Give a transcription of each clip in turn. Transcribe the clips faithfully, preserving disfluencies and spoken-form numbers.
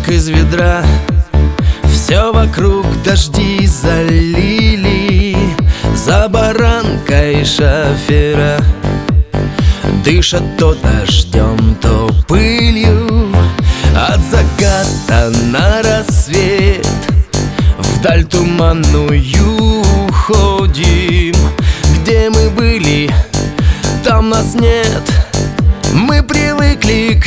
как из ведра. Все вокруг дожди залили, за баранкой шофера. Дышат то дождем, то пылью, от заката на рассвет. Вдаль туманную уходим, где мы были, там нас нет. Мы привыкли к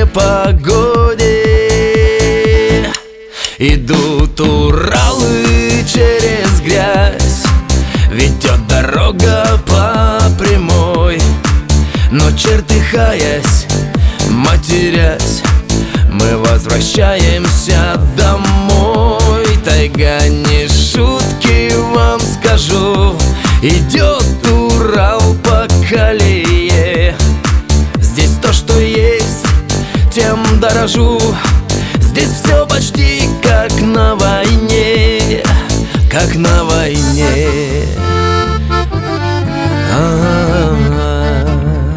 непогоде. Идут Уралы через грязь, ведет дорога по прямой. Но чертыхаясь, матерясь, мы возвращаемся домой. Тайга, не шутки вам скажу, идет Урал по колее. Здесь то, что есть, тем дорожу. Здесь все почти как на войне, как на войне. А-а-а.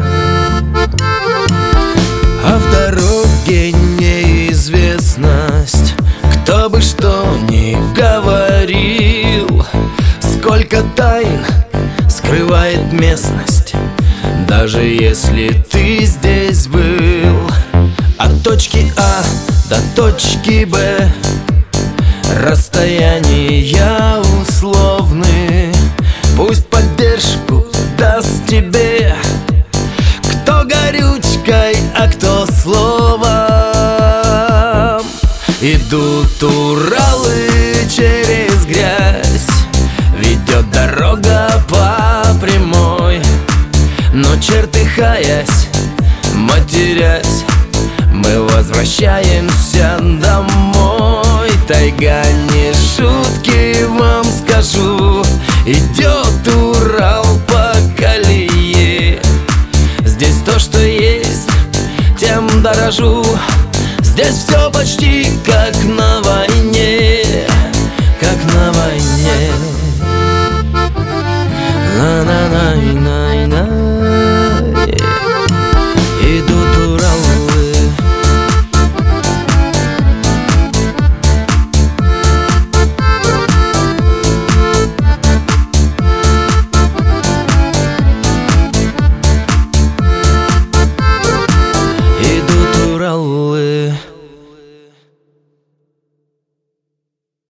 А в дороге неизвестность, кто бы что ни говорил. Сколько тайн скрывает местность, даже если ты здесь был. От точки А до точки Б расстояния условны. Пусть поддержку даст тебе кто горючкой, а кто словом. Идут Уралы через грязь, ведет дорога по прямой. Но чертыхаясь, матерясь, мы возвращаемся домой. Тайга, не шутки вам скажу, идет Урал по колее. Здесь то, что есть, тем дорожу. Здесь все почти как на войне, как на войне. На-на-на-на.